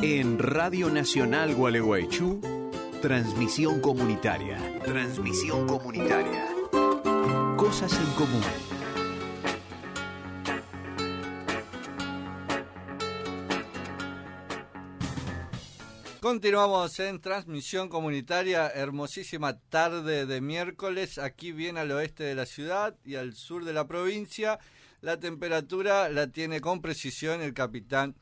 En Radio Nacional Gualeguaychú, transmisión comunitaria. Transmisión comunitaria. Cosas en común. Continuamos en transmisión comunitaria, hermosísima tarde de miércoles, aquí bien al oeste de la ciudad y al sur de la provincia. La temperatura la tiene con precisión el capitán,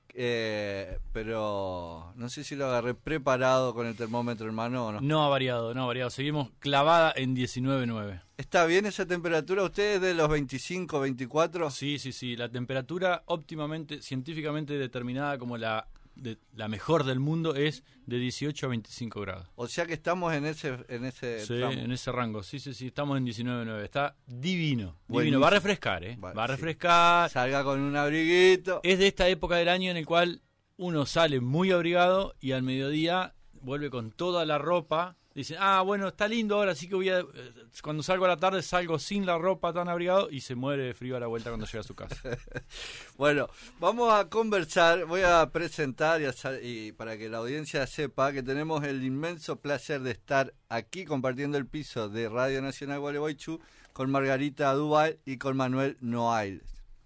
pero no sé si lo agarré preparado con el termómetro en mano o no. No ha variado, seguimos clavada en 19,9. ¿Está bien esa temperatura? ¿Ustedes de los 25, 24? Sí, la temperatura óptimamente, científicamente determinada como la mejor del mundo es de 18 a 25 grados. O sea que estamos en ese tramo. En ese rango, sí, estamos en 19,9. Está divino. Buenísimo. Va a refrescar, va a refrescar. Salga con un abriguito. Es de esta época del año en el cual uno sale muy abrigado y al mediodía vuelve con toda la ropa. Dicen, bueno, está lindo ahora, así que cuando salgo a la tarde salgo sin la ropa tan abrigado y se muere de frío a la vuelta cuando llega a su casa. Bueno, vamos a conversar, voy a presentar y para que la audiencia sepa que tenemos el inmenso placer de estar aquí compartiendo el piso de Radio Nacional Gualeguaychú con Margarita Duval y con Manuel Noailles.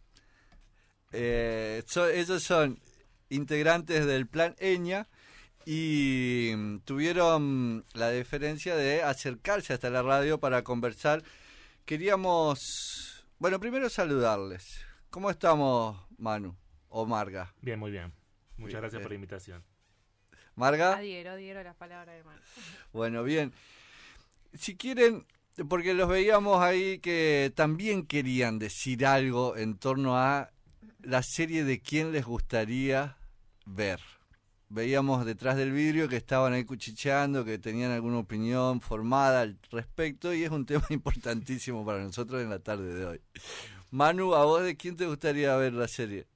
Ellos son integrantes del Plan Eña y tuvieron la deferencia de acercarse hasta la radio para conversar. Queríamos, primero saludarles. ¿Cómo estamos, Manu o Marga? Bien, muy bien. Muchas gracias por la invitación. ¿Marga? Adhiero las palabras de Manu. Bueno, bien. Si quieren, porque los veíamos ahí que también querían decir algo en torno a la serie de quién les gustaría ver. Veíamos detrás del vidrio que estaban ahí cuchicheando, que tenían alguna opinión formada al respecto, y es un tema importantísimo para nosotros en la tarde de hoy. Manu, ¿a vos de quién te gustaría ver la serie?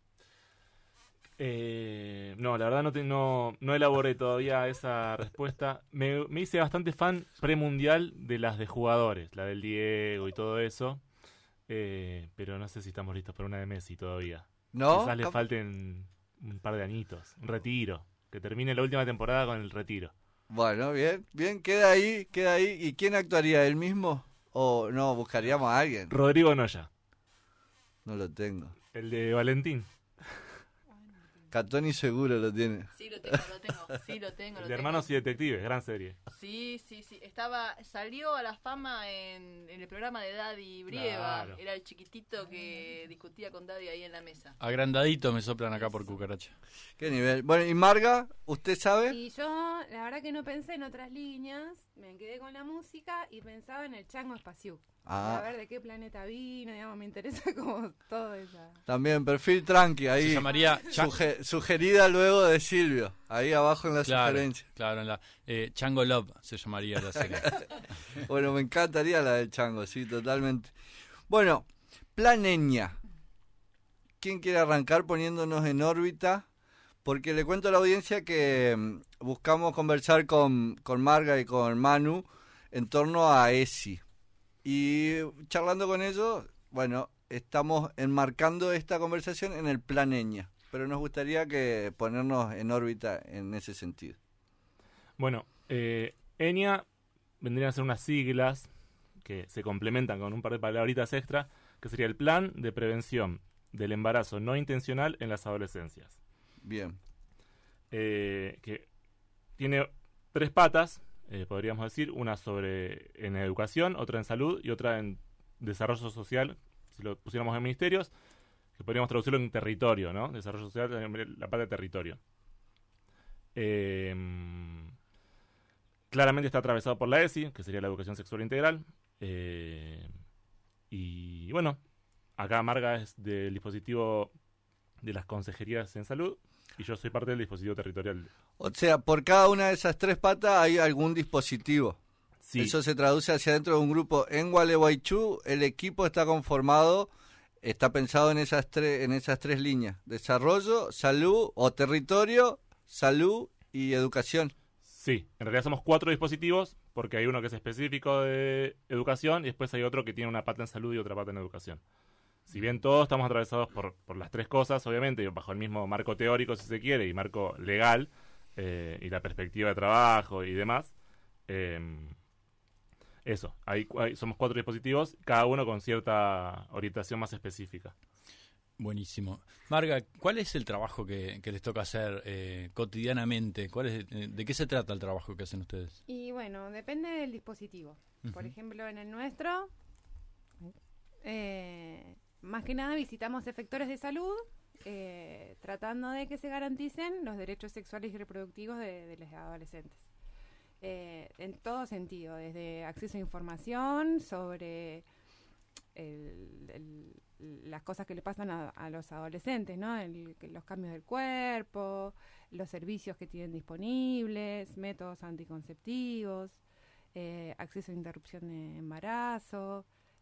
No, la verdad no elaboré todavía esa respuesta. Me hice bastante fan premundial de las de jugadores, la del Diego y todo eso, pero no sé si estamos listos para una de Messi todavía. ¿No? Quizás le falten un par de añitos, un retiro. Que termine la última temporada con el retiro. Bueno, bien, queda ahí. ¿Y quién actuaría? ¿Él mismo? ¿O no, buscaríamos a alguien? Rodrigo Noya. No lo tengo. El de Valentín. Catoni seguro lo tiene. Sí, lo tengo. El de Hermanos y Detectives, gran serie. Sí. Salió a la fama en el programa de Daddy Brieva. Claro. Era el chiquitito que discutía con Daddy ahí en la mesa. Agrandadito me soplan acá por cucaracha. ¿Qué nivel? Bueno, ¿y Marga? ¿Usted sabe? Y yo, la verdad que no pensé en otras líneas, me quedé con la música y pensaba en el Chango Espaciú. A ver de qué planeta vino, digamos, me interesa como todo eso. También, perfil tranqui, ahí. Se llamaría sugerida luego de Silvio, ahí abajo en la sugerencia. Claro, en la Chango Love se llamaría la serie. Bueno, me encantaría la del Chango, sí, totalmente. Bueno, Plan Eña. ¿Quién quiere arrancar poniéndonos en órbita? Porque le cuento a la audiencia que buscamos conversar con Marga y con Manu en torno a ESI. Y charlando con ellos, estamos enmarcando esta conversación en el Plan Eña. Pero nos gustaría que ponernos en órbita en ese sentido. Bueno, ENIA vendrían a ser unas siglas que se complementan con un par de palabritas extra, que sería el Plan de Prevención del Embarazo No Intencional en las Adolescencias. Bien. Que tiene 3 patas, podríamos decir, una en educación, otra en salud y otra en desarrollo social, si lo pusiéramos en ministerios, que podríamos traducirlo en territorio, ¿no? Desarrollo social, la pata de territorio. Claramente está atravesado por la ESI, que sería la educación sexual integral. Y bueno, acá Marga es del dispositivo de las consejerías en salud y yo soy parte del dispositivo territorial. O sea, por cada una de esas 3 patas hay algún dispositivo. Sí. Eso se traduce hacia dentro de un grupo. En Gualeguaychú el equipo está pensado en esas tres líneas: desarrollo, salud o territorio, salud y educación. Sí, en realidad somos 4 dispositivos, porque hay uno que es específico de educación y después hay otro que tiene una pata en salud y otra pata en educación. Si bien todos estamos atravesados por las tres cosas, obviamente, bajo el mismo marco teórico, si se quiere, y marco legal, y la perspectiva de trabajo y demás, eso, somos 4 dispositivos, cada uno con cierta orientación más específica. Buenísimo. Marga, ¿cuál es el trabajo que les toca hacer cotidianamente? ¿De qué se trata el trabajo que hacen ustedes? Y bueno, depende del dispositivo. Por ejemplo, en el nuestro, más que nada visitamos efectores de salud, tratando de que se garanticen los derechos sexuales y reproductivos de los adolescentes. En todo sentido, desde acceso a información sobre las cosas que le pasan a los adolescentes, ¿no? Los cambios del cuerpo, los servicios que tienen disponibles, métodos anticonceptivos, acceso a interrupción de embarazo.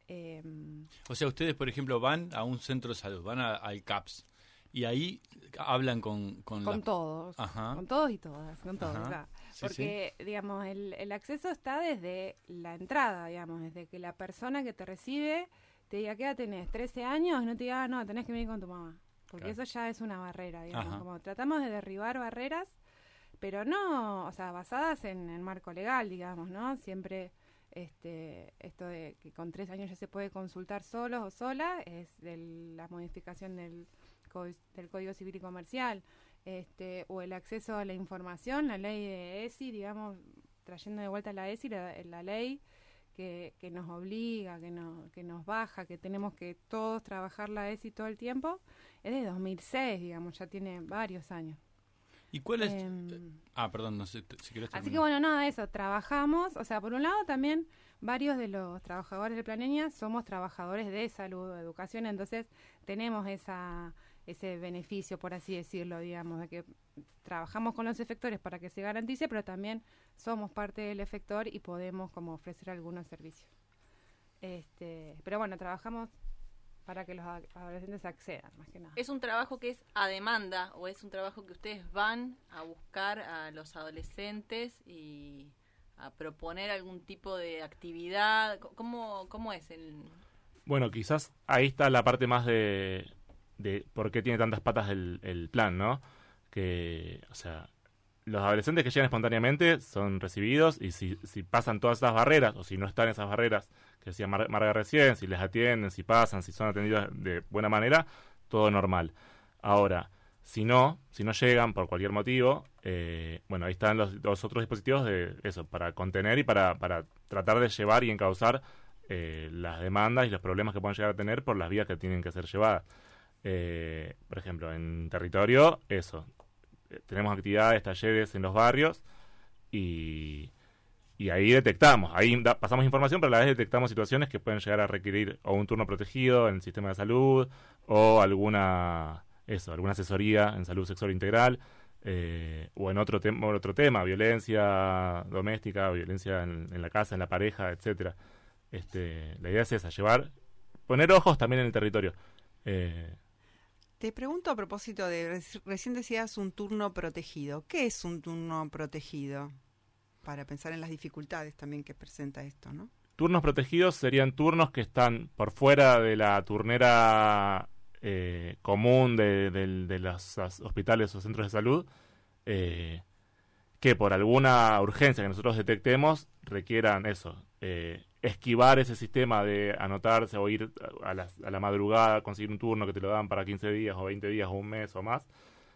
O sea, ustedes, por ejemplo, van a un centro de salud, van al CAPS, y ahí hablan con todos, Ajá. con todos y todas, con todos. Ajá. Sí, porque, digamos, el acceso está desde la entrada, digamos, desde que la persona que te recibe te diga, ¿qué edad tenés? 13 años, no te diga, no, tenés que venir con tu mamá. Porque Claro. eso ya es una barrera, digamos. Ajá. Como tratamos de derribar barreras, pero no, o sea, basadas en el marco legal, digamos, ¿no? Siempre esto de que con 13 años ya se puede consultar solos o sola, es la modificación del Código Civil y Comercial, o el acceso a la información, la ley de ESI, digamos, trayendo de vuelta la ESI, la ley que nos obliga, que nos baja, que tenemos que todos trabajar la ESI todo el tiempo, es de 2006, digamos, ya tiene varios años. ¿Y cuál es? Perdón, no sé si querés terminar. Así que bueno, nada, eso, trabajamos, o sea, por un lado también varios de los trabajadores de Planeña somos trabajadores de salud o educación, entonces tenemos ese beneficio, por así decirlo, digamos, de que trabajamos con los efectores para que se garantice, pero también somos parte del efector y podemos como ofrecer algunos servicios. Pero bueno, trabajamos para que los adolescentes accedan, más que nada. ¿Es un trabajo que es a demanda o es un trabajo que ustedes van a buscar a los adolescentes y a proponer algún tipo de actividad? ¿Cómo es el...? Bueno, quizás ahí está la parte más de por qué tiene tantas patas el plan, ¿no? Que, o sea, los adolescentes que llegan espontáneamente son recibidos y si pasan todas esas barreras o si no están esas barreras que decía Marga recién, si les atienden, si pasan, si son atendidos de buena manera, todo normal. Ahora, si no llegan por cualquier motivo, bueno, ahí están los otros dispositivos de eso, para contener y para tratar de llevar y encauzar las demandas y los problemas que puedan llegar a tener por las vías que tienen que ser llevadas. Por ejemplo, en territorio, eso, tenemos actividades, talleres en los barrios y ahí detectamos, pasamos información, pero a la vez detectamos situaciones que pueden llegar a requerir o un turno protegido en el sistema de salud o alguna asesoría en salud sexual integral, o en otro tema, violencia doméstica, violencia en la casa, en la pareja, etcétera. La idea es esa, poner ojos también en el territorio. Te pregunto a propósito de, recién decías un turno protegido. ¿Qué es un turno protegido? Para pensar en las dificultades también que presenta esto, ¿no? Turnos protegidos serían turnos que están por fuera de la turnera común de los hospitales o centros de salud, que por alguna urgencia que nosotros detectemos requieran eso, esquivar ese sistema de anotarse o ir a la madrugada, conseguir un turno que te lo dan para 15 días o 20 días o un mes o más,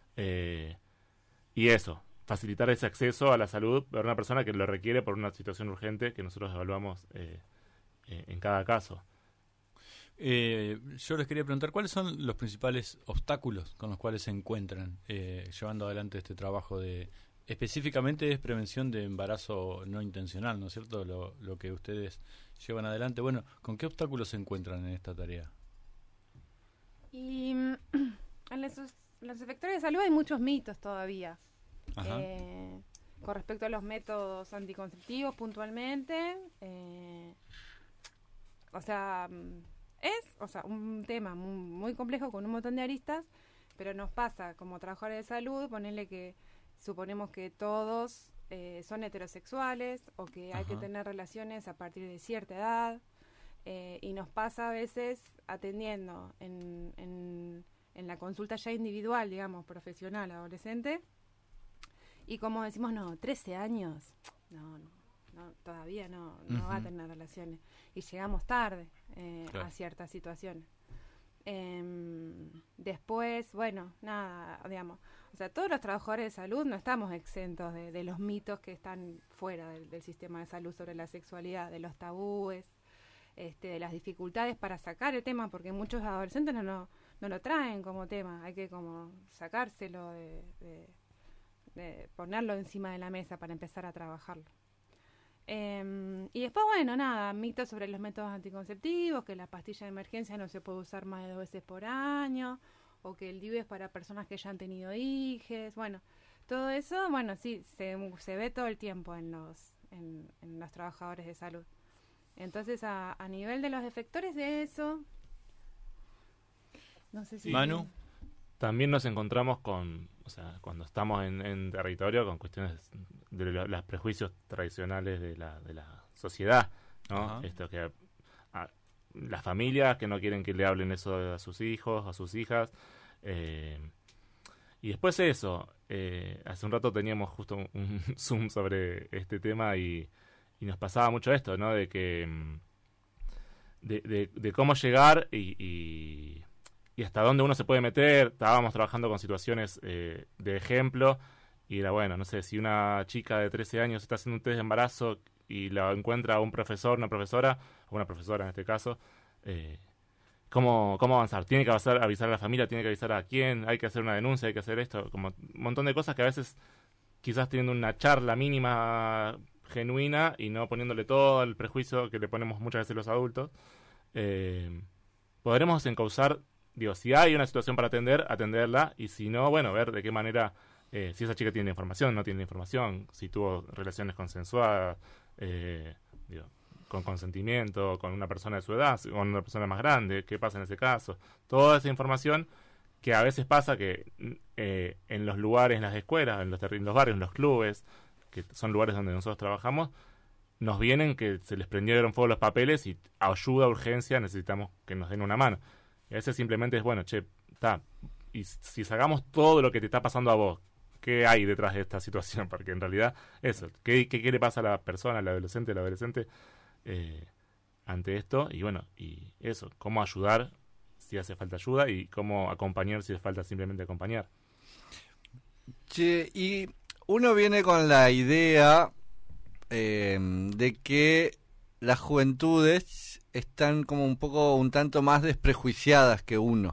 y eso, facilitar ese acceso a la salud para una persona que lo requiere por una situación urgente que nosotros evaluamos en cada caso. Yo les quería preguntar, ¿cuáles son los principales obstáculos con los cuales se encuentran llevando adelante este trabajo específicamente es prevención de embarazo no intencional, ¿no es cierto? Lo que ustedes llevan adelante. Bueno, ¿con qué obstáculos se encuentran en esta tarea? Y en los efectores de salud hay muchos mitos todavía. Con respecto a los métodos anticonceptivos puntualmente, es un tema muy complejo con un montón de aristas, pero nos pasa como trabajadores de salud, ponerle que suponemos que todos son heterosexuales o que hay que tener relaciones a partir de cierta edad, y nos pasa a veces atendiendo en la consulta ya individual, digamos, profesional, adolescente, y como decimos, no, 13 años, no, todavía no va a tener relaciones. Y llegamos tarde Claro. a ciertas situaciones. Después, bueno, nada, digamos, o sea, todos los trabajadores de salud no estamos exentos de los mitos que están fuera del sistema de salud sobre la sexualidad, de los tabúes, de las dificultades para sacar el tema, porque muchos adolescentes no lo traen como tema, hay que como sacárselo, de ponerlo encima de la mesa para empezar a trabajarlo. Y después, bueno, nada, mitos sobre los métodos anticonceptivos, que la pastilla de emergencia no se puede usar más de 2 veces por año, o que el DIU es para personas que ya han tenido hijos. Bueno, todo eso, bueno, sí, se ve todo el tiempo en los trabajadores de salud. Entonces, a nivel de los efectores de eso, no sé si... Manu. También nos encontramos con, o sea, cuando estamos en territorio, con cuestiones de los prejuicios tradicionales de la sociedad, ¿no? Ajá. Esto que las familias que no quieren que le hablen eso a sus hijos, a sus hijas. Y después eso, hace un rato teníamos justo un Zoom sobre este tema y nos pasaba mucho esto, ¿no? De que de cómo llegar y hasta dónde uno se puede meter. Estábamos trabajando con situaciones de ejemplo y era bueno, no sé, si una chica de 13 años está haciendo un test de embarazo y la encuentra un profesor, una profesora, o una profesora en este caso, ¿cómo avanzar? Tiene que avisar a la familia, tiene que avisar a quién, hay que hacer una denuncia, hay que hacer esto, como un montón de cosas que a veces quizás teniendo una charla mínima genuina y no poniéndole todo el prejuicio que le ponemos muchas veces los adultos, podremos encauzar. Digo, si hay una situación para atenderla, y si no, bueno, ver de qué manera, si esa chica tiene información, no tiene información, si tuvo relaciones consensuadas, digo, con consentimiento, con una persona de su edad, con una persona más grande, qué pasa en ese caso. Toda esa información que a veces pasa que en los lugares, en las escuelas, en los barrios, en los clubes, que son lugares donde nosotros trabajamos, nos vienen que se les prendieron fuego los papeles y ayuda, urgencia, necesitamos que nos den una mano. Y a veces simplemente es, bueno, está. Y si sacamos todo lo que te está pasando a vos, ¿qué hay detrás de esta situación? Porque en realidad, eso, ¿qué le pasa a la persona, al adolescente, ante esto? Y bueno, y eso, cómo ayudar si hace falta ayuda y cómo acompañar si hace falta simplemente acompañar. Che, y uno viene con la idea de que las juventudes están como un tanto más desprejuiciadas que uno.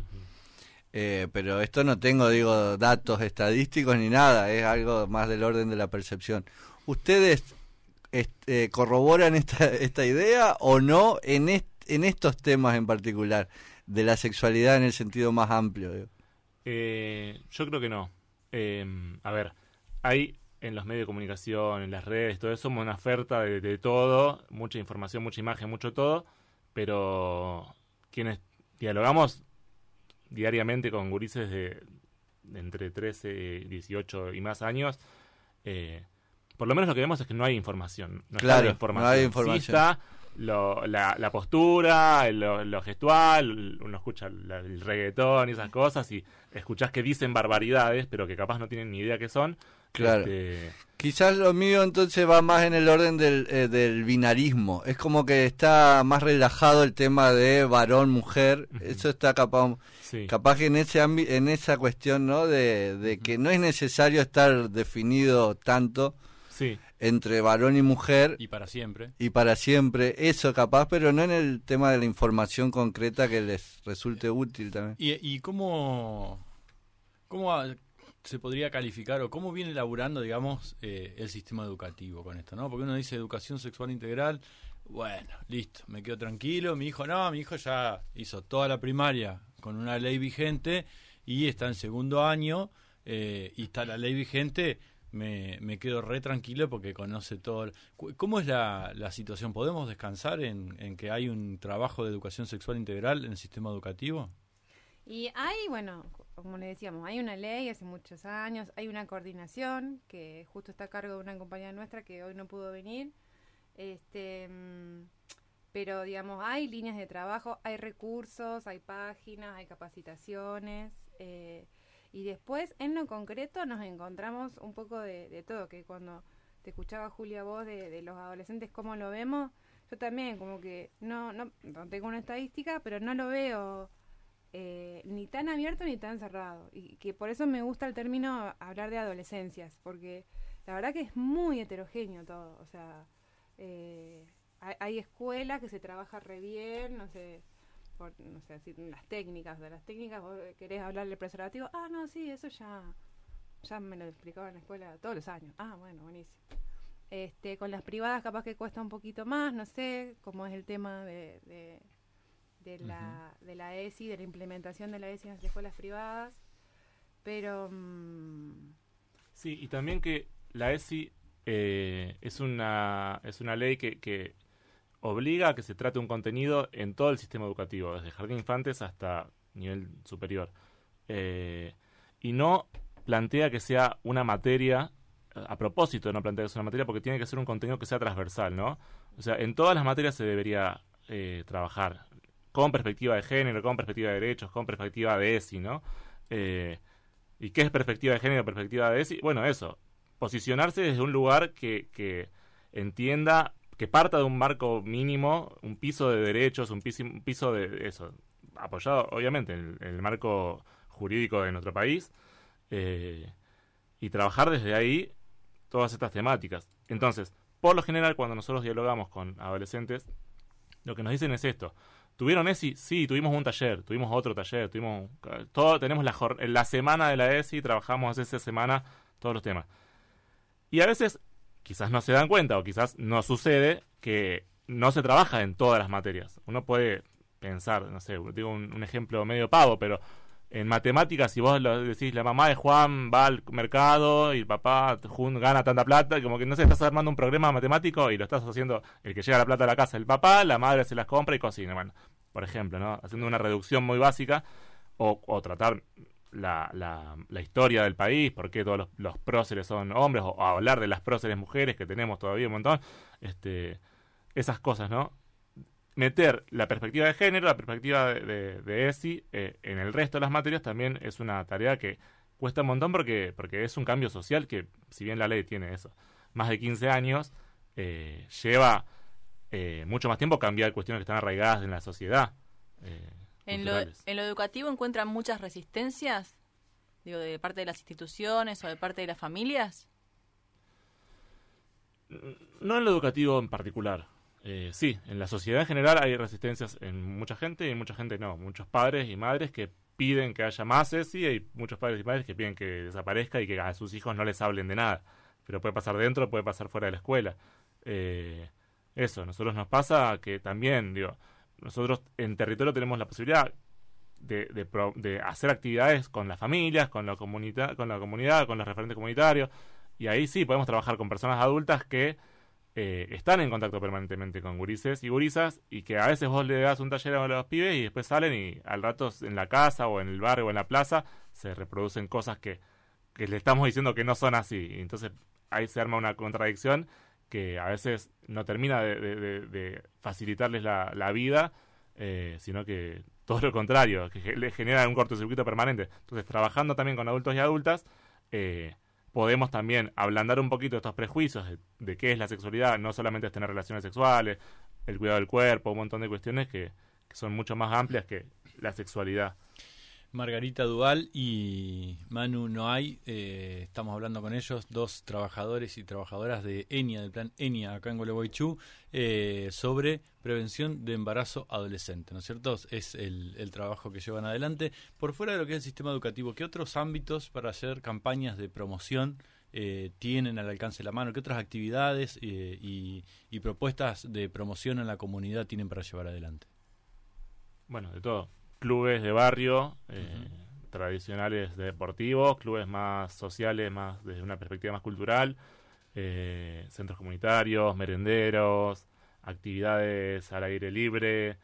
Pero esto no tengo, datos estadísticos ni nada, es algo más del orden de la percepción. ¿Ustedes corroboran esta idea o no en estos temas en particular, de la sexualidad en el sentido más amplio? Yo creo que no. A ver, hay en los medios de comunicación, en las redes, todo eso, somos una oferta de todo, mucha información, mucha imagen, mucho todo, pero quienes dialogamos diariamente con gurises de entre 13, 18 y más años, por lo menos lo que vemos es que no hay información. Claro, está la información. no hay información. Sí está la postura, lo gestual, uno escucha el reggaetón y esas cosas y escuchás que dicen barbaridades, pero que capaz no tienen ni idea qué son. Claro. Quizás lo mío entonces va más en el orden del binarismo. Es como que está más relajado el tema de varón-mujer. Uh-huh. Eso está capaz que en esa cuestión, ¿no? De que no es necesario estar definido tanto entre varón y mujer. Y para siempre. Eso capaz, pero no en el tema de la información concreta que les resulte útil también. ¿Y cómo se podría calificar o cómo viene elaborando, digamos, el sistema educativo con esto, ¿no? Porque uno dice educación sexual integral, bueno, listo, me quedo tranquilo, mi hijo ya hizo toda la primaria con una ley vigente y está en segundo año y está la ley vigente, me quedo re tranquilo porque conoce todo. ¿Cómo es la situación? ¿Podemos descansar en que hay un trabajo de educación sexual integral en el sistema educativo? Y hay, bueno, como le decíamos, hay una ley hace muchos años, hay una coordinación que justo está a cargo de una compañera nuestra que hoy no pudo venir, pero digamos, hay líneas de trabajo, hay recursos, hay páginas, hay capacitaciones, y después en lo concreto nos encontramos un poco de todo, que cuando te escuchaba Julia vos de los adolescentes, cómo lo vemos, yo también como que no tengo una estadística, pero no lo veo ni tan abierto ni tan cerrado, y que por eso me gusta el término hablar de adolescencias, porque la verdad que es muy heterogéneo todo, o sea, hay escuelas que se trabaja re bien, no sé, así, las técnicas, vos querés hablar del preservativo, no, sí, eso ya me lo explicaba en la escuela todos los años, bueno, buenísimo. Con las privadas capaz que cuesta un poquito más, no sé cómo es el tema de la ESI, de la implementación de la ESI en las escuelas privadas, pero... Sí, y también que la ESI es una ley que obliga a que se trate un contenido en todo el sistema educativo, desde jardín de infantes hasta nivel superior. Y no plantea que sea una materia, a propósito no plantea que sea una materia, porque tiene que ser un contenido que sea transversal, ¿no? O sea, en todas las materias se debería trabajar con perspectiva de género, con perspectiva de derechos, con perspectiva de ESI, ¿no? ¿Y qué es perspectiva de género, perspectiva de ESI? Bueno, eso, posicionarse desde un lugar que entienda, que parta de un marco mínimo, un piso de derechos, un piso de eso, apoyado obviamente en el marco jurídico de nuestro país, y trabajar desde ahí todas estas temáticas. Entonces, por lo general, cuando nosotros dialogamos con adolescentes, lo que nos dicen es esto: ¿tuvieron ESI? Sí, tuvimos un taller, tuvimos otro taller, tenemos la semana de la ESI, trabajamos esa semana todos los temas. Y a veces quizás no se dan cuenta o quizás no sucede que no se trabaja en todas las materias. Uno puede pensar, no sé, digo un ejemplo medio pavo, pero en matemáticas, si vos lo decís, la mamá de Juan va al mercado y el papá gana tanta plata, como que no sé, estás armando un programa matemático y lo estás haciendo, el que llega la plata a la casa el papá, la madre se las compra y cocina, bueno, por ejemplo, ¿no? Haciendo una reducción muy básica, o tratar la historia del país, por qué todos los próceres son hombres, o hablar de las próceres mujeres, que tenemos todavía un montón, esas cosas, ¿no? Meter la perspectiva de género, la perspectiva de ESI en el resto de las materias también es una tarea que cuesta un montón porque es un cambio social que, si bien la ley tiene eso, más de 15 años, lleva mucho más tiempo cambiar cuestiones que están arraigadas en la sociedad. ¿En lo educativo encuentran muchas resistencias? Digo, de parte de las instituciones o de parte de las familias. No en lo educativo en particular. Sí, en la sociedad en general hay resistencias en mucha gente y en mucha gente no. Muchos padres y madres que piden que haya más ESI, y hay muchos padres y madres que piden que desaparezca y que a sus hijos no les hablen de nada. Pero puede pasar dentro, puede pasar fuera de la escuela. Eso, a nosotros nos pasa que también, nosotros en territorio tenemos la posibilidad de hacer actividades con las familias, con la comunidad, con los referentes comunitarios, y ahí sí podemos trabajar con personas adultas que están en contacto permanentemente con gurises y gurisas, y que a veces vos le das un taller a los pibes y después salen y al rato en la casa o en el barrio o en la plaza se reproducen cosas que le estamos diciendo que no son así. Y entonces ahí se arma una contradicción que a veces no termina de facilitarles la vida, sino que todo lo contrario, que le genera un cortocircuito permanente. Entonces, trabajando también con adultos y adultas, podemos también ablandar un poquito estos prejuicios de qué es la sexualidad. No solamente es tener relaciones sexuales, el cuidado del cuerpo, un montón de cuestiones que son mucho más amplias que la sexualidad. Margarita Duval y Manu Noay, estamos hablando con ellos, dos trabajadores y trabajadoras de ENIA, del plan ENIA acá en Gualeguaychú, sobre prevención de embarazo adolescente, ¿no es cierto? Es el trabajo que llevan adelante. Por fuera de lo que es el sistema educativo, ¿qué otros ámbitos para hacer campañas de promoción tienen al alcance de la mano? ¿Qué otras actividades y propuestas de promoción en la comunidad tienen para llevar adelante? Bueno, de todo. Clubes de barrio, tradicionales deportivos, clubes más sociales, más desde una perspectiva más cultural, centros comunitarios, merenderos, actividades al aire libre,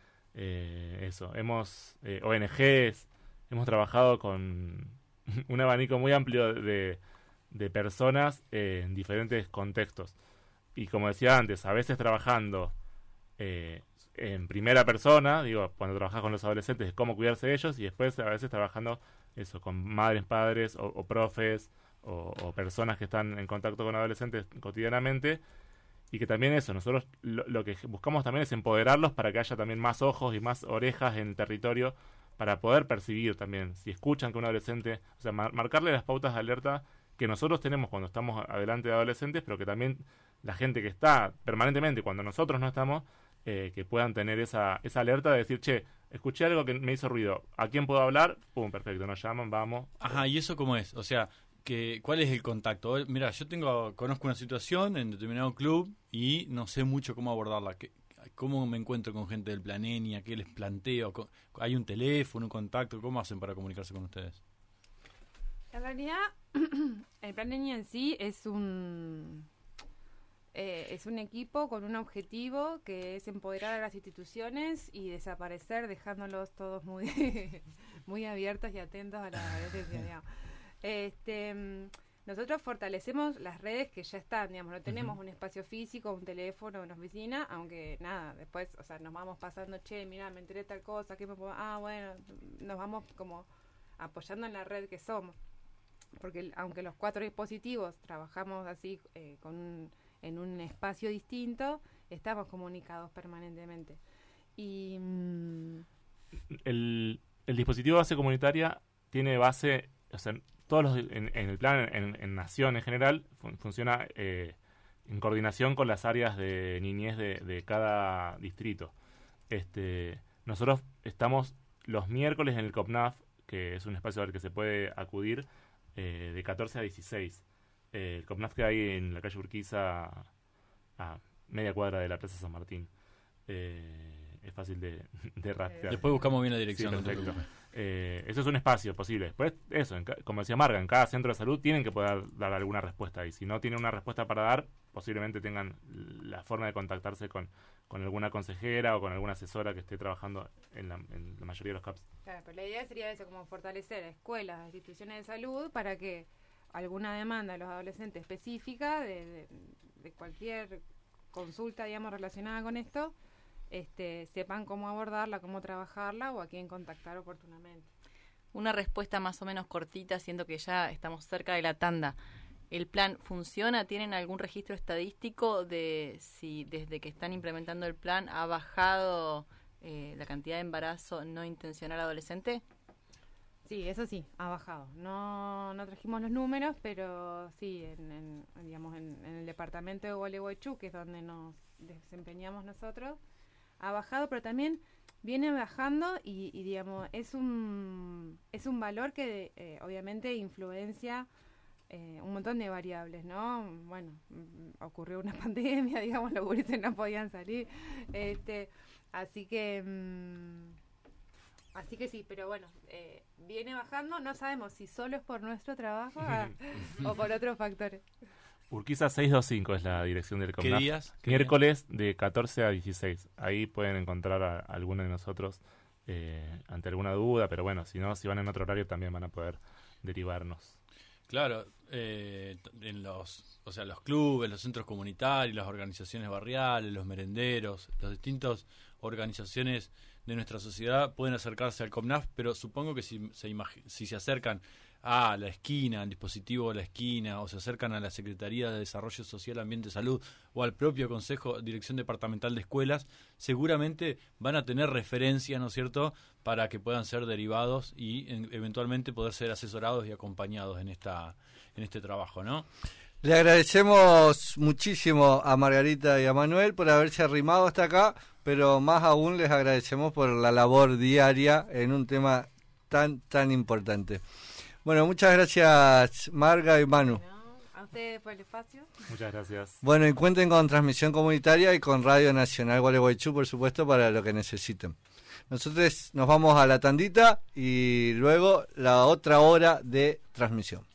ONGs, hemos trabajado con un abanico muy amplio de personas en diferentes contextos. Y como decía antes, a veces trabajando en primera persona, digo, cuando trabajas con los adolescentes, de cómo cuidarse de ellos, y después a veces trabajando eso con madres, padres o profes o personas que están en contacto con adolescentes cotidianamente, y que también eso, nosotros lo que buscamos también es empoderarlos para que haya también más ojos y más orejas en el territorio para poder percibir también, si escuchan que un adolescente, o sea, marcarle las pautas de alerta que nosotros tenemos cuando estamos adelante de adolescentes, pero que también la gente que está permanentemente cuando nosotros no estamos, que puedan tener esa alerta de decir, che, escuché algo que me hizo ruido, ¿a quién puedo hablar? Pum, perfecto, nos llaman, vamos. Ajá, ¿y eso cómo es? O sea, ¿cuál es el contacto? Mira, yo conozco una situación en determinado club y no sé mucho cómo abordarla. ¿Cómo me encuentro con gente del Planenia? ¿Qué les planteo? ¿Hay un teléfono, un contacto? ¿Cómo hacen para comunicarse con ustedes? En realidad, el Planenia en sí es un equipo con un objetivo que es empoderar a las instituciones y desaparecer, dejándolos todos muy muy abiertos y atentos a la adolescencia, digamos. Nosotros fortalecemos las redes que ya están, digamos, no tenemos un espacio físico, un teléfono, una oficina, aunque nada, después, o sea, nos vamos pasando, che, mira, me enteré tal cosa, ¿qué me puedo? Bueno, nos vamos como apoyando en la red que somos, porque aunque los 4 dispositivos trabajamos así en un espacio distinto, estamos comunicados permanentemente. Y el dispositivo de base comunitaria tiene base, o sea, todos en el plan, en Nación en general, funciona en coordinación con las áreas de niñez de cada distrito. Nosotros estamos los miércoles en el COPNAF, que es un espacio al que se puede acudir de 14 a 16. El COPNAF que hay en la calle Urquiza, a media cuadra de la Plaza San Martín. Es fácil de rastrear. Después buscamos bien la dirección. Sí, perfecto. Eso es un espacio posible. Después, eso, como decía Marga, en cada centro de salud tienen que poder dar alguna respuesta. Y si no tienen una respuesta para dar, posiblemente tengan la forma de contactarse con alguna consejera o con alguna asesora que esté trabajando en la mayoría de los CAPS. Claro, pero la idea sería eso, como fortalecer escuelas, instituciones de salud, para que alguna demanda de los adolescentes específica de cualquier consulta, digamos, relacionada con esto, sepan cómo abordarla, cómo trabajarla o a quién contactar oportunamente. Una respuesta más o menos cortita, siendo que ya estamos cerca de la tanda. ¿El plan funciona? ¿Tienen algún registro estadístico de si desde que están implementando el plan ha bajado la cantidad de embarazo no intencional adolescente? Sí, eso sí, ha bajado. No trajimos los números, pero sí, digamos, en el departamento de Gualeguaychú, que es donde nos desempeñamos nosotros, ha bajado, pero también viene bajando y digamos, es un valor que obviamente influencia un montón de variables, ¿no? Bueno, ocurrió una pandemia, digamos, los gurises no podían salir, así que sí, pero bueno, viene bajando, no sabemos si solo es por nuestro trabajo o por otros factores. Urquiza 625 es la dirección del COPNAF. ¿Qué días? Miércoles de 14 a 16. Ahí pueden encontrar a alguno de nosotros ante alguna duda, pero bueno, si no, si van en otro horario también van a poder derivarnos. Claro, los clubes, los centros comunitarios, las organizaciones barriales, los merenderos, las distintas organizaciones de nuestra sociedad pueden acercarse al COPNAF, pero supongo que si se acercan a la esquina, al dispositivo de la esquina, o se acercan a la Secretaría de Desarrollo Social, Ambiente y Salud, o al propio Consejo, Dirección Departamental de Escuelas, seguramente van a tener referencias, ¿no es cierto?, para que puedan ser derivados y eventualmente poder ser asesorados y acompañados en este trabajo, ¿no? Le agradecemos muchísimo a Margarita y a Manuel por haberse arrimado hasta acá, pero más aún les agradecemos por la labor diaria en un tema tan importante. Bueno, muchas gracias Marga y Manu. Bueno, a ustedes por el espacio. Muchas gracias. Bueno, y cuenten con Transmisión Comunitaria y con Radio Nacional Gualeguaychú, por supuesto, para lo que necesiten. Nosotros nos vamos a la tandita y luego la otra hora de transmisión.